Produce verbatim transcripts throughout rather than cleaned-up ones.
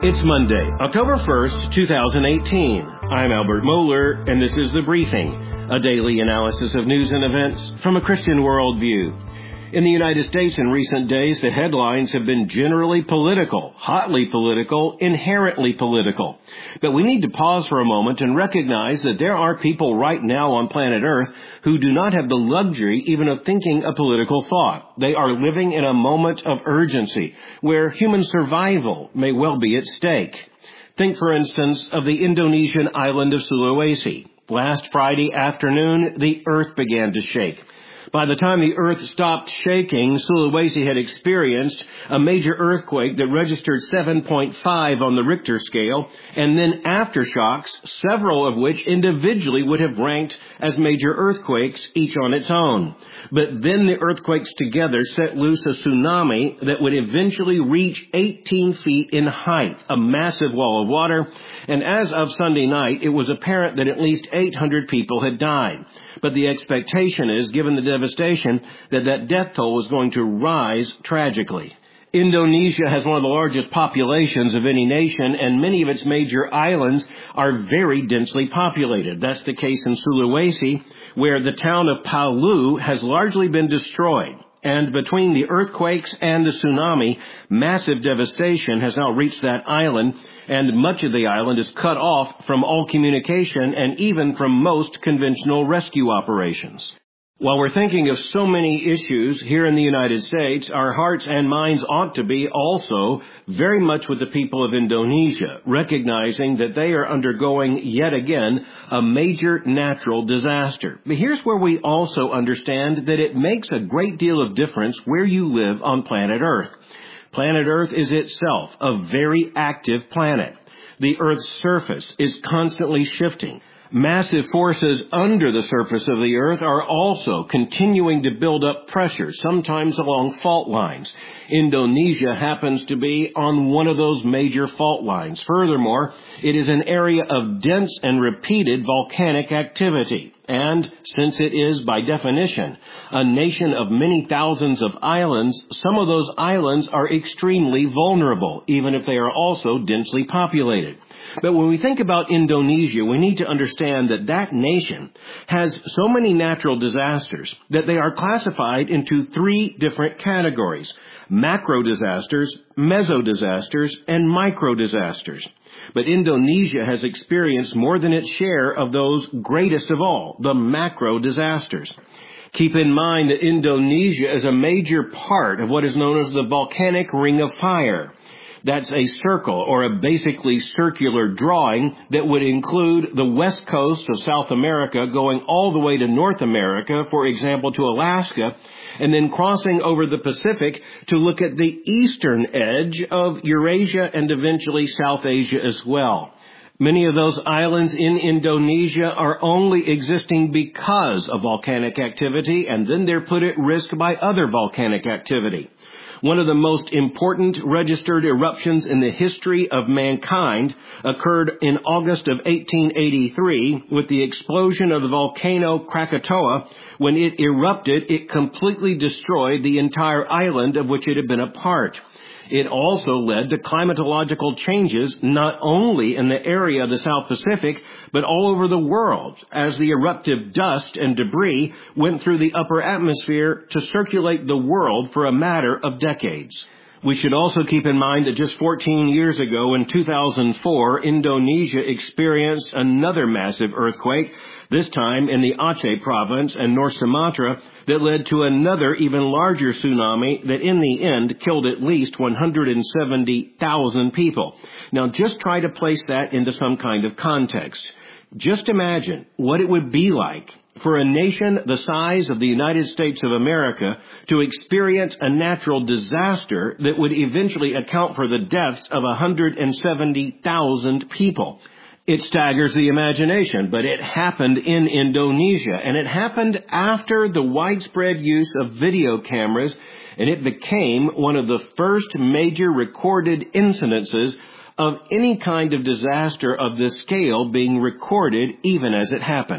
It's Monday, October first, two thousand eighteen. I'm Albert Mohler, and this is The Briefing, a daily analysis of news and events from a Christian worldview. In the United States in recent days, the headlines have been generally political, hotly political, inherently political. But we need to pause for a moment and recognize that there are people right now on planet Earth who do not have the luxury even of thinking a political thought. They are living in a moment of urgency where human survival may well be at stake. Think, for instance, of the Indonesian island of Sulawesi. Last Friday afternoon, the earth began to shake. By the time the earth stopped shaking, Sulawesi had experienced a major earthquake that registered seven point five on the Richter scale, and then aftershocks, several of which individually would have ranked as major earthquakes, each on its own. But then the earthquakes together set loose a tsunami that would eventually reach eighteen feet in height, a massive wall of water, and as of Sunday night, it was apparent that at least eight hundred people had died. But the expectation is, given the devastation, that that death toll is going to rise tragically. Indonesia has one of the largest populations of any nation, and many of its major islands are very densely populated. That's the case in Sulawesi, where the town of Palu has largely been destroyed. And between the earthquakes and the tsunami, massive devastation has now reached that island, and much of the island is cut off from all communication and even from most conventional rescue operations. While we're thinking of so many issues here in the United States, our hearts and minds ought to be also very much with the people of Indonesia, recognizing that they are undergoing yet again a major natural disaster. But here's where we also understand that it makes a great deal of difference where you live on planet Earth. Planet Earth is itself a very active planet. The Earth's surface is constantly shifting. Massive forces under the surface of the Earth are also continuing to build up pressure, sometimes along fault lines. Indonesia happens to be on one of those major fault lines. Furthermore, it is an area of dense and repeated volcanic activity. And since it is, by definition, a nation of many thousands of islands, some of those islands are extremely vulnerable, even if they are also densely populated. But when we think about Indonesia, we need to understand that that nation has so many natural disasters that they are classified into three different categories: macro disasters, meso disasters, and micro disasters. But Indonesia has experienced more than its share of those greatest of all, the macro disasters. Keep in mind that Indonesia is a major part of what is known as the volcanic ring of fire. That's a circle, or a basically circular drawing that would include the west coast of South America going all the way to North America, for example, to Alaska, and then crossing over the Pacific to look at the eastern edge of Eurasia and eventually South Asia as well. Many of those islands in Indonesia are only existing because of volcanic activity, and then they're put at risk by other volcanic activity. One of the most important registered eruptions in the history of mankind occurred in August of eighteen eighty-three with the explosion of the volcano Krakatoa. When it erupted, it completely destroyed the entire island of which it had been a part. It also led to climatological changes not only in the area of the South Pacific, but all over the world, as the eruptive dust and debris went through the upper atmosphere to circulate the world for a matter of decades. We should also keep in mind that just fourteen years ago, in two thousand four, Indonesia experienced another massive earthquake, this time in the Aceh province and North Sumatra, that led to another even larger tsunami that in the end killed at least one hundred seventy thousand people. Now just try to place that into some kind of context. Just imagine what it would be like for a nation the size of the United States of America to experience a natural disaster that would eventually account for the deaths of one hundred seventy thousand people. It staggers the imagination, but it happened in Indonesia, and it happened after the widespread use of video cameras, and it became one of the first major recorded incidences of any kind of disaster of this scale being recorded even as it happened.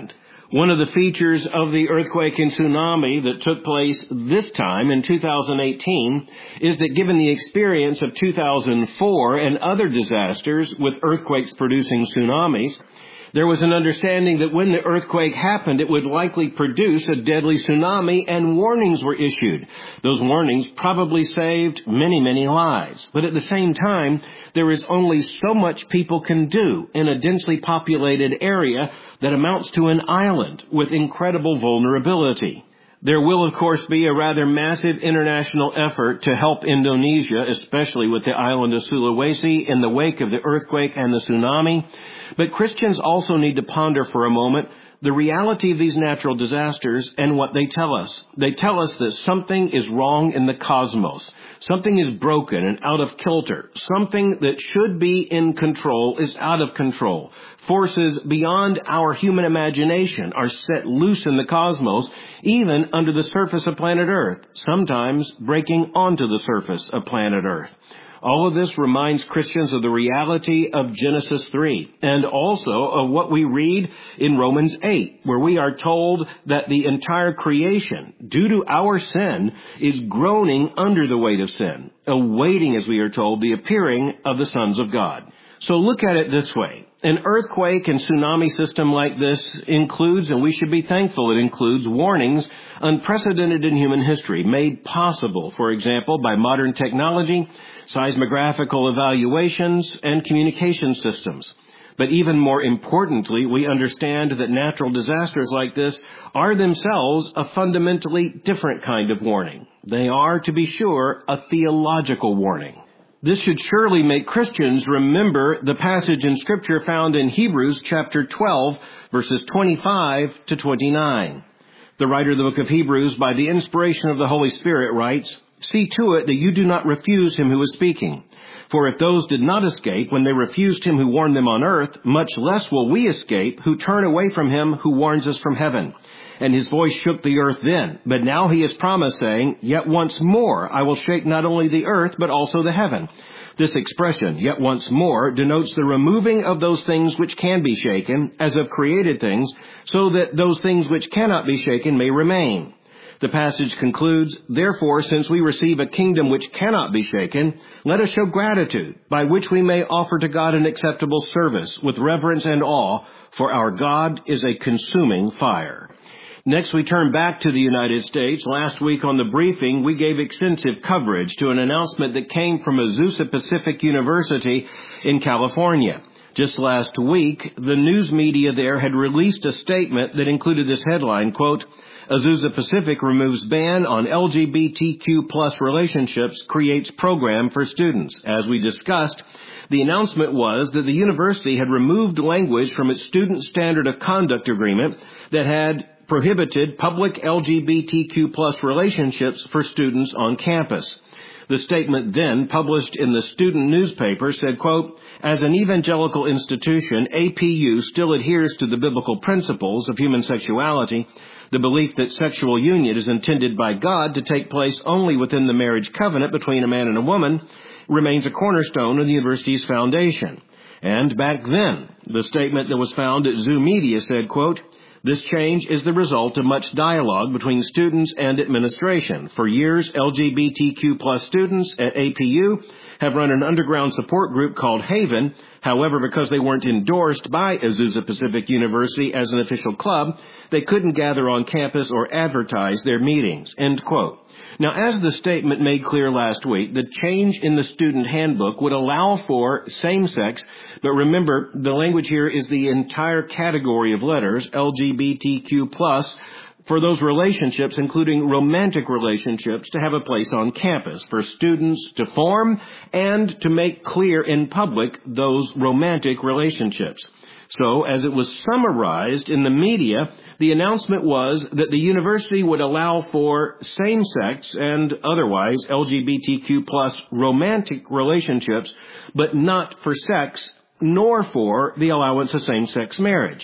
One of the features of the earthquake and tsunami that took place this time in two thousand eighteen is that given the experience of two thousand four and other disasters with earthquakes producing tsunamis, there was an understanding that when the earthquake happened, it would likely produce a deadly tsunami, and warnings were issued. Those warnings probably saved many, many lives. But at the same time, there is only so much people can do in a densely populated area that amounts to an island with incredible vulnerability. There will, of course, be a rather massive international effort to help Indonesia, especially with the island of Sulawesi, in the wake of the earthquake and the tsunami. But Christians also need to ponder for a moment the reality of these natural disasters and what they tell us. They tell us that something is wrong in the cosmos. Something is broken and out of kilter. Something that should be in control is out of control. Forces beyond our human imagination are set loose in the cosmos, even under the surface of planet Earth, sometimes breaking onto the surface of planet Earth. All of this reminds Christians of the reality of Genesis three, and also of what we read in Romans eight, where we are told that the entire creation, due to our sin, is groaning under the weight of sin, awaiting, as we are told, the appearing of the sons of God. So look at it this way. An earthquake and tsunami system like this includes, and we should be thankful it includes, warnings unprecedented in human history, made possible, for example, by modern technology, seismographical evaluations, and communication systems. But even more importantly, we understand that natural disasters like this are themselves a fundamentally different kind of warning. They are, to be sure, a theological warning. This should surely make Christians remember the passage in Scripture found in Hebrews chapter twelve, verses twenty-five to twenty-nine. The writer of the book of Hebrews, by the inspiration of the Holy Spirit, writes, "See to it that you do not refuse him who is speaking. For if those did not escape when they refused him who warned them on earth, much less will we escape who turn away from him who warns us from heaven. And his voice shook the earth then. But now he has promised, saying, Yet once more I will shake not only the earth, but also the heaven. This expression, yet once more, denotes the removing of those things which can be shaken, as of created things, so that those things which cannot be shaken may remain. The passage concludes, Therefore, since we receive a kingdom which cannot be shaken, let us show gratitude, by which we may offer to God an acceptable service, with reverence and awe, for our God is a consuming fire." Next, we turn back to the United States. Last week on the briefing, we gave extensive coverage to an announcement that came from Azusa Pacific University in California. Just last week, the news media there had released a statement that included this headline, quote, Azusa Pacific removes ban on L G B T Q plus relationships, creates program for students. As we discussed, the announcement was that the university had removed language from its student standard of conduct agreement that had prohibited public L G B T Q plus relationships for students on campus. The statement then, published in the student newspaper, said, quote, As an evangelical institution, A P U still adheres to the biblical principles of human sexuality. The belief that sexual union is intended by God to take place only within the marriage covenant between a man and a woman remains a cornerstone of the university's foundation. And back then, the statement that was found at Zoo Media said, quote, This change is the result of much dialogue between students and administration. For years, L G B T Q plus students at A P U have run an underground support group called Haven. However, because they weren't endorsed by Azusa Pacific University as an official club, they couldn't gather on campus or advertise their meetings. End quote. Now, as the statement made clear last week, the change in the student handbook would allow for same-sex, but remember, the language here is the entire category of letters, L G B T Q plus, for those relationships, including romantic relationships, to have a place on campus, for students to form and to make clear in public those romantic relationships. So, as it was summarized in the media, the announcement was that the university would allow for same-sex and otherwise L G B T Q plus romantic relationships, but not for sex, nor for the allowance of same-sex marriage.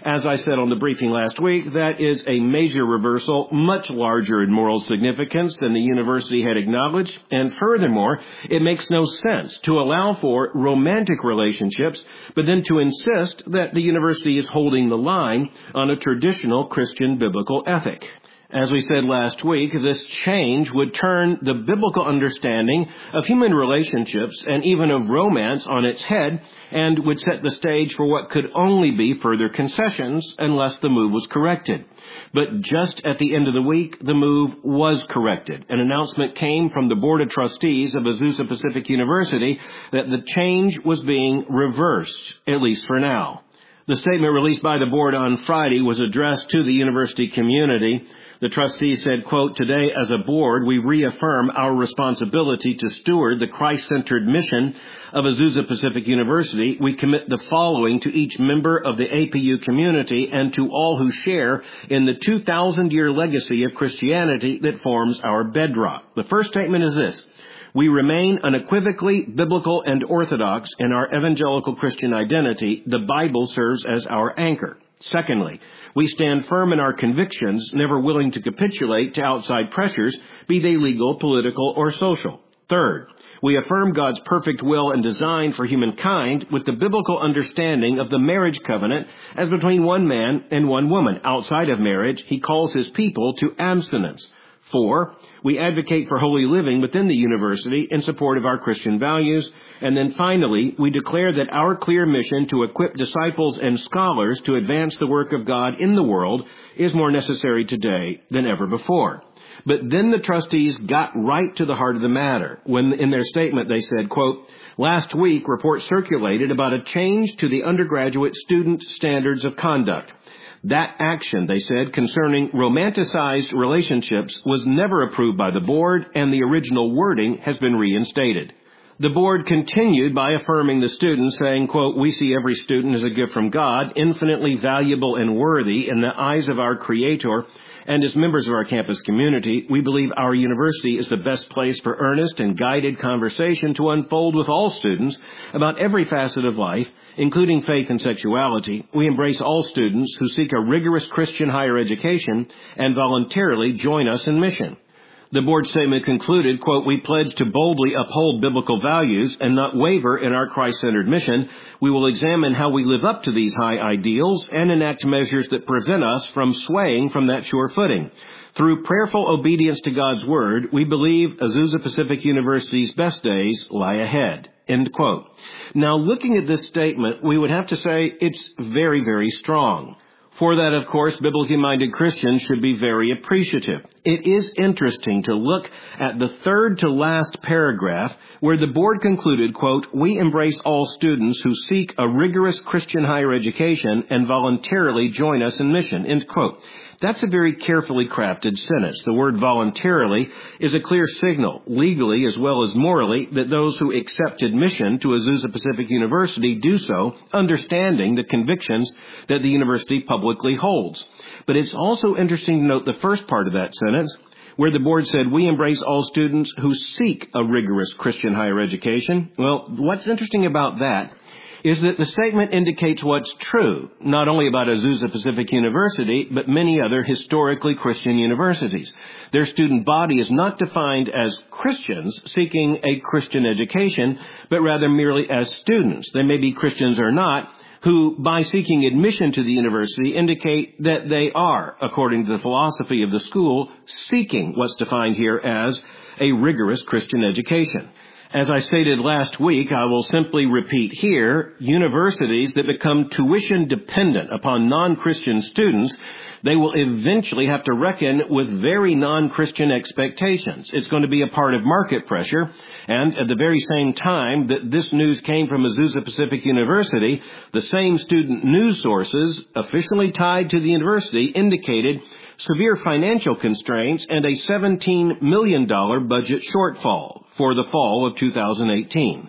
As I said on the briefing last week, that is a major reversal, much larger in moral significance than the university had acknowledged, and furthermore, it makes no sense to allow for romantic relationships, but then to insist that the university is holding the line on a traditional Christian biblical ethic. As we said last week, this change would turn the biblical understanding of human relationships and even of romance on its head and would set the stage for what could only be further concessions unless the move was corrected. But just at the end of the week, the move was corrected. An announcement came from the Board of Trustees of Azusa Pacific University that the change was being reversed, at least for now. The statement released by the board on Friday was addressed to the university community. The trustees said, quote, "Today, as a board, we reaffirm our responsibility to steward the Christ-centered mission of Azusa Pacific University. We commit the following to each member of the A P U community and to all who share in the two thousand year legacy of Christianity that forms our bedrock." The first statement is this: we remain unequivocally biblical and orthodox in our evangelical Christian identity. The Bible serves as our anchor. Secondly, we stand firm in our convictions, never willing to capitulate to outside pressures, be they legal, political, or social. Third, we affirm God's perfect will and design for humankind with the biblical understanding of the marriage covenant as between one man and one woman. Outside of marriage, he calls his people to abstinence. Four, we advocate for holy living within the university in support of our Christian values. And then finally, we declare that our clear mission to equip disciples and scholars to advance the work of God in the world is more necessary today than ever before. But then the trustees got right to the heart of the matter when in their statement they said, quote, "Last week, reports circulated about a change to the undergraduate student standards of conduct. That action," they said, "concerning romanticized relationships was never approved by the board, and the original wording has been reinstated." The board continued by affirming the students, saying, quote, "We see every student as a gift from God, infinitely valuable and worthy in the eyes of our Creator, and as members of our campus community, we believe our university is the best place for earnest and guided conversation to unfold with all students about every facet of life, including faith and sexuality. We embrace all students who seek a rigorous Christian higher education and voluntarily join us in mission." The board statement concluded, quote, "We pledge to boldly uphold biblical values and not waver in our Christ-centered mission. We will examine how we live up to these high ideals and enact measures that prevent us from swaying from that sure footing. Through prayerful obedience to God's Word, we believe Azusa Pacific University's best days lie ahead." End quote. Now, looking at this statement, we would have to say it's very, very strong. For that, of course, biblically minded Christians should be very appreciative. It is interesting to look at the third to last paragraph where the board concluded, quote, "We embrace all students who seek a rigorous Christian higher education and voluntarily join us in mission," end quote. That's a very carefully crafted sentence. The word voluntarily is a clear signal, legally as well as morally, that those who accept admission to Azusa Pacific University do so, understanding the convictions that the university publicly holds. But it's also interesting to note the first part of that sentence, where the board said, "We embrace all students who seek a rigorous Christian higher education." Well, what's interesting about that is that the statement indicates what's true, not only about Azusa Pacific University, but many other historically Christian universities. Their student body is not defined as Christians seeking a Christian education, but rather merely as students. They may be Christians or not, who, by seeking admission to the university, indicate that they are, according to the philosophy of the school, seeking what's defined here as a rigorous Christian education. As I stated last week, I will simply repeat here, universities that become tuition dependent upon non-Christian students, they will eventually have to reckon with very non-Christian expectations. It's going to be a part of market pressure, and at the very same time that this news came from Azusa Pacific University, the same student news sources officially tied to the university indicated severe financial constraints and a seventeen million dollars budget shortfall for the fall of two thousand eighteen.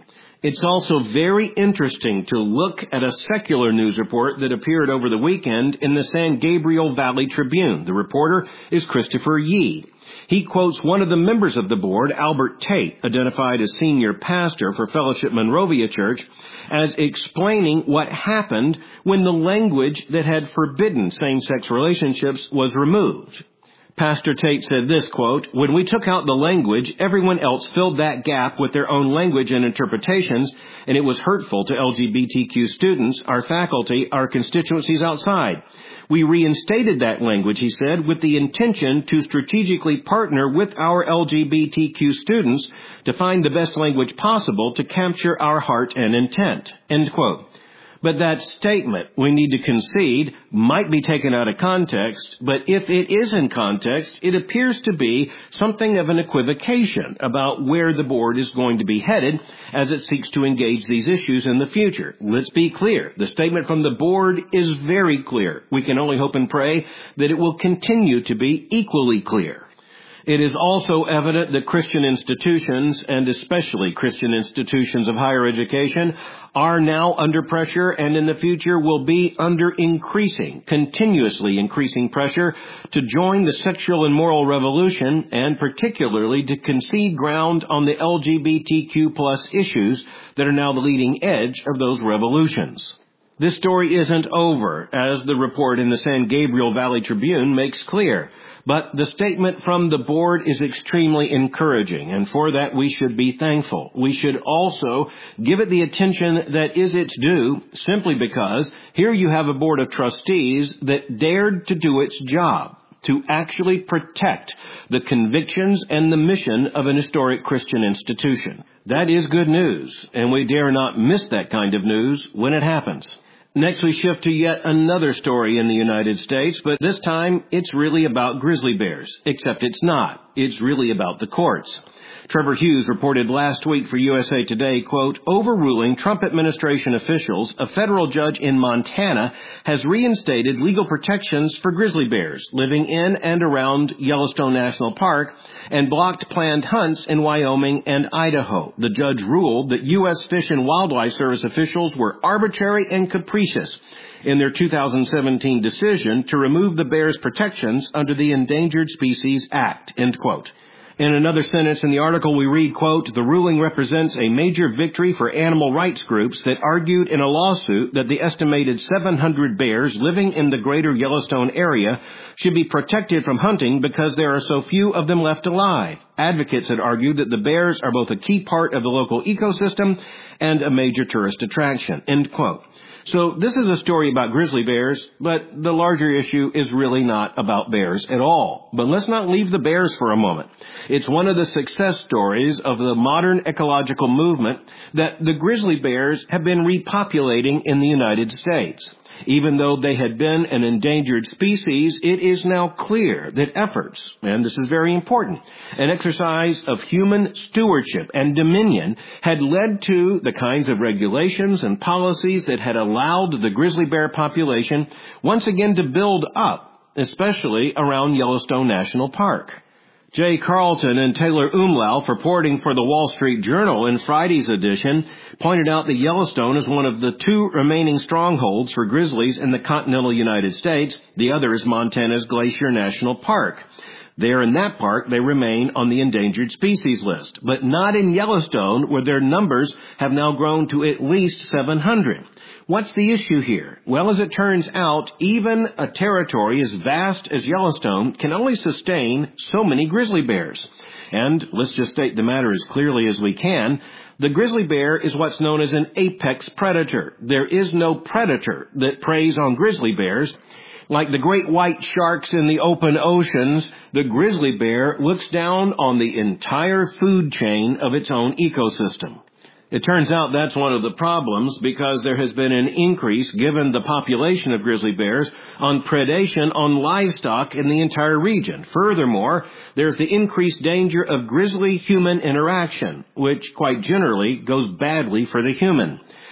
It's also very interesting to look at a secular news report that appeared over the weekend in the San Gabriel Valley Tribune. The reporter is Christopher Yee. He quotes one of the members of the board, Albert Tate, identified as senior pastor for Fellowship Monrovia Church, as explaining what happened when the language that had forbidden same-sex relationships was removed. Pastor Tate said this, quote, "When we took out the language, everyone else filled that gap with their own language and interpretations, and it was hurtful to L G B T Q students, our faculty, our constituencies outside. We reinstated that language," he said, "with the intention to strategically partner with our L G B T Q students to find the best language possible to capture our heart and intent," end quote. But that statement, we need to concede, might be taken out of context, but if it is in context, it appears to be something of an equivocation about where the board is going to be headed as it seeks to engage these issues in the future. Let's be clear. The statement from the board is very clear. We can only hope and pray that it will continue to be equally clear. It is also evident that Christian institutions, and especially Christian institutions of higher education, are now under pressure and in the future will be under increasing, continuously increasing pressure to join the sexual and moral revolution, and particularly to concede ground on the L G B T Q plus issues that are now the leading edge of those revolutions. This story isn't over, as the report in the San Gabriel Valley Tribune makes clear. But the statement from the board is extremely encouraging, and for that we should be thankful. We should also give it the attention that is its due, simply because here you have a board of trustees that dared to do its job, to actually protect the convictions and the mission of an historic Christian institution. That is good news, and we dare not miss that kind of news when it happens. Next, we shift to yet another story in the United States, but this time it's really about grizzly bears, except it's not. It's really about the courts. Trevor Hughes reported last week for U S A Today, quote, "Overruling Trump administration officials, a federal judge in Montana has reinstated legal protections for grizzly bears living in and around Yellowstone National Park and blocked planned hunts in Wyoming and Idaho. The judge ruled that U S Fish and Wildlife Service officials were arbitrary and capricious in their two thousand seventeen decision to remove the bears' protections under the Endangered Species Act," end quote. In another sentence in the article we read, quote, "The ruling represents a major victory for animal rights groups that argued in a lawsuit that the estimated seven hundred bears living in the greater Yellowstone area should be protected from hunting because there are so few of them left alive. Advocates had argued that the bears are both a key part of the local ecosystem and a major tourist attraction," end quote. So this is a story about grizzly bears, but the larger issue is really not about bears at all. But let's not leave the bears for a moment. It's one of the success stories of the modern ecological movement that the grizzly bears have been repopulating in the United States. Even though they had been an endangered species, it is now clear that efforts, and this is very important, an exercise of human stewardship and dominion had led to the kinds of regulations and policies that had allowed the grizzly bear population once again to build up, especially around Yellowstone National Park. Jay Carlton and Taylor Umlauf, reporting for the Wall Street Journal in Friday's edition, pointed out that Yellowstone is one of the two remaining strongholds for grizzlies in the continental United States. The other is Montana's Glacier National Park. There in that park, they remain on the endangered species list, but not in Yellowstone, where their numbers have now grown to at least seven hundred. What's the issue here? Well, as it turns out, even a territory as vast as Yellowstone can only sustain so many grizzly bears. And let's just state the matter as clearly as we can. The grizzly bear is what's known as an apex predator. There is no predator that preys on grizzly bears. Like the great white sharks in the open oceans, the grizzly bear looks down on the entire food chain of its own ecosystem. It turns out that's one of the problems, because there has been an increase, given the population of grizzly bears, on predation on livestock in the entire region. Furthermore, there's the increased danger of grizzly-human interaction, which quite generally goes badly for the human.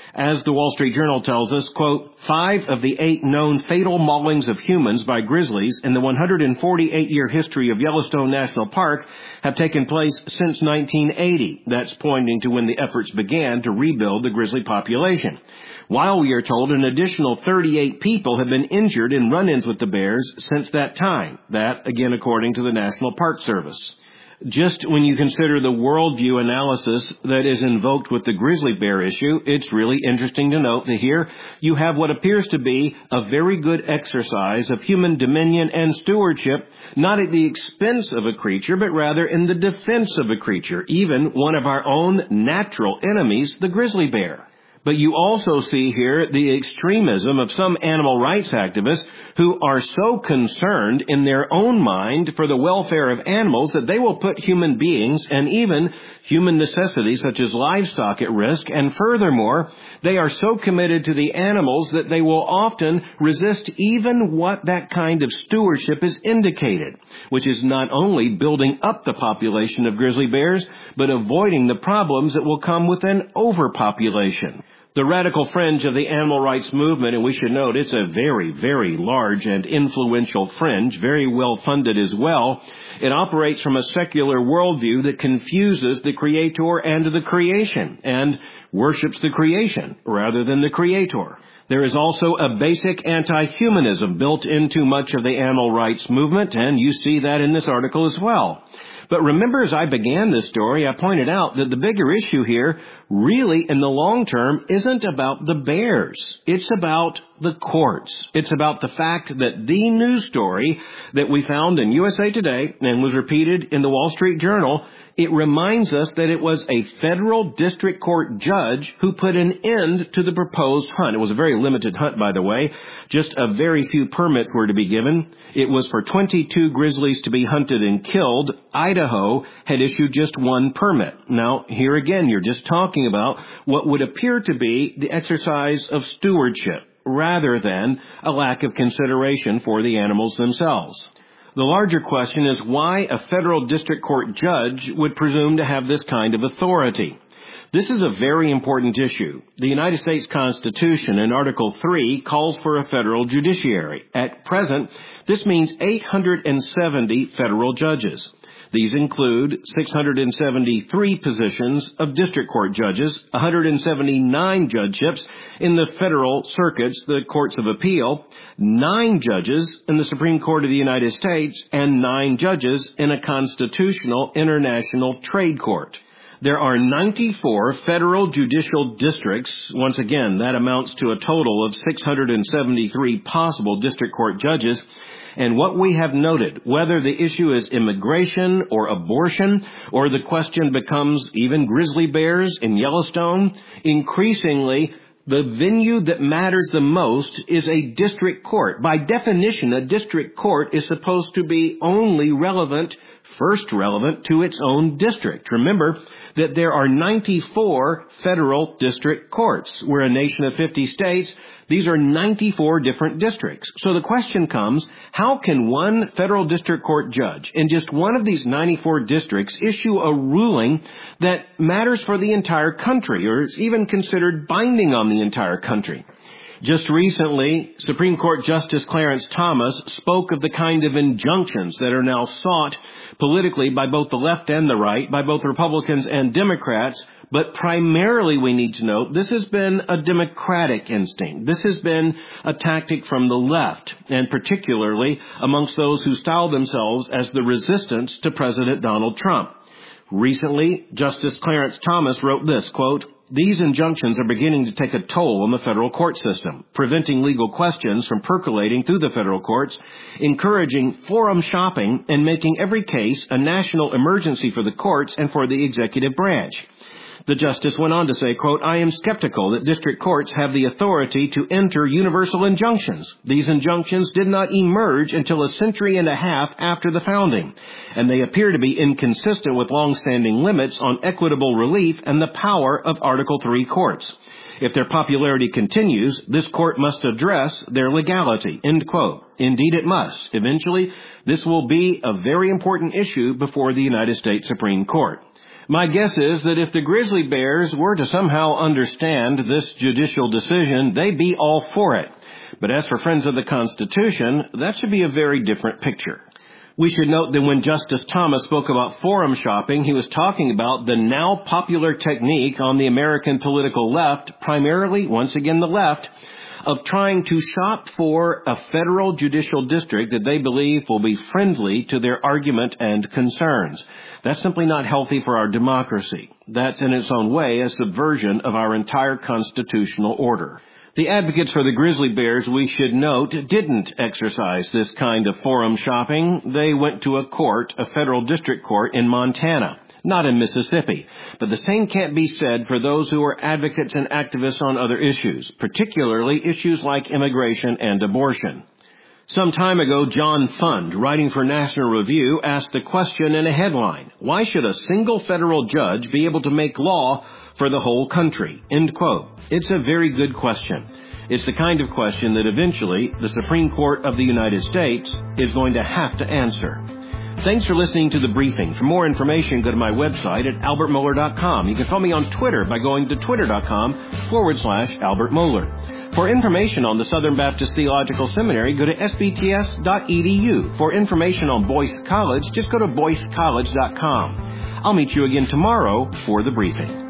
As the Wall Street Journal tells us, quote, five of the eight known fatal maulings of humans by grizzlies in the one hundred forty-eight year history of Yellowstone National Park have taken place since nineteen eighty. That's pointing to when the efforts began to rebuild the grizzly population. While we are told an additional thirty-eight people have been injured in run-ins with the bears since that time. That, again, according to the National Park Service. Just when you consider the worldview analysis that is invoked with the grizzly bear issue, it's really interesting to note that here you have what appears to be a very good exercise of human dominion and stewardship, not at the expense of a creature, but rather in the defense of a creature, even one of our own natural enemies, the grizzly bear. But you also see here the extremism of some animal rights activists who are so concerned in their own mind for the welfare of animals that they will put human beings and even human necessities such as livestock at risk. And furthermore, they are so committed to the animals that they will often resist even what that kind of stewardship is indicated, which is not only building up the population of grizzly bears, but avoiding the problems that will come with an overpopulation. The radical fringe of the animal rights movement, and we should note it's a very, very large and influential fringe, very well funded as well. It operates from a secular worldview that confuses the Creator and the creation, and worships the creation rather than the Creator. There is also a basic anti-humanism built into much of the animal rights movement, and you see that in this article as well. But remember, as I began this story, I pointed out that the bigger issue here, really, in the long term, isn't about the bears. It's about the courts. It's about the fact that the news story that we found in U S A Today and was repeated in the Wall Street Journal, it reminds us that it was a federal district court judge who put an end to the proposed hunt. It was a very limited hunt, by the way. Just a very few permits were to be given. It was for twenty-two grizzlies to be hunted and killed. Idaho had issued just one permit. Now, here again, you're just talking about what would appear to be the exercise of stewardship rather than a lack of consideration for the animals themselves. The larger question is why a federal district court judge would presume to have this kind of authority. This is a very important issue. The United States Constitution in Article three calls for a federal judiciary. At present, this means eight hundred seventy federal judges. These include six hundred seventy-three positions of district court judges, one hundred seventy-nine judgeships in the federal circuits, the courts of appeal, nine judges in the Supreme Court of the United States, and nine judges in a constitutional international trade court. There are ninety-four federal judicial districts. Once again, that amounts to a total of six hundred seventy-three possible district court judges. And what we have noted, whether the issue is immigration or abortion, or the question becomes even grizzly bears in Yellowstone, increasingly the venue that matters the most is a district court. By definition, a district court is supposed to be only relevant, first relevant to its own district. Remember that there are ninety-four federal district courts. We're a nation of fifty states. These are ninety-four different districts. So the question comes, how can one federal district court judge in just one of these ninety-four districts issue a ruling that matters for the entire country or is even considered binding on the entire country? Just recently, Supreme Court Justice Clarence Thomas spoke of the kind of injunctions that are now sought politically by both the left and the right, by both Republicans and Democrats. But primarily, we need to note, this has been a Democratic instinct. This has been a tactic from the left, and particularly amongst those who style themselves as the resistance to President Donald Trump. Recently, Justice Clarence Thomas wrote this, quote, "These injunctions are beginning to take a toll on the federal court system, preventing legal questions from percolating through the federal courts, encouraging forum shopping, and making every case a national emergency for the courts and for the executive branch." The justice went on to say, quote, "I am skeptical that district courts have the authority to enter universal injunctions. These injunctions did not emerge until a century and a half after the founding, and they appear to be inconsistent with long-standing limits on equitable relief and the power of Article three courts. If their popularity continues, this court must address their legality," end quote. Indeed, it must. Eventually, this will be a very important issue before the United States Supreme Court. My guess is that if the Grizzly Bears were to somehow understand this judicial decision, they'd be all for it. But as for Friends of the Constitution, that should be a very different picture. We should note that when Justice Thomas spoke about forum shopping, he was talking about the now popular technique on the American political left, primarily, once again, the left, of trying to shop for a federal judicial district that they believe will be friendly to their argument and concerns. That's simply not healthy for our democracy. That's in its own way a subversion of our entire constitutional order. The advocates for the Grizzly Bears, we should note, didn't exercise this kind of forum shopping. They went to a court, a federal district court in Montana, not in Mississippi. But the same can't be said for those who are advocates and activists on other issues, particularly issues like immigration and abortion. Some time ago, John Fund, writing for National Review, asked the question in a headline, "Why should a single federal judge be able to make law for the whole country?" End quote. It's a very good question. It's the kind of question that eventually the Supreme Court of the United States is going to have to answer. Thanks for listening to The Briefing. For more information, go to my website at albert mohler dot com. You can follow me on Twitter by going to twitter.com forward slash Albert Mohler. For information on the Southern Baptist Theological Seminary, go to s b t s dot e d u. For information on Boyce College, just go to boyce college dot com. I'll meet you again tomorrow for The Briefing.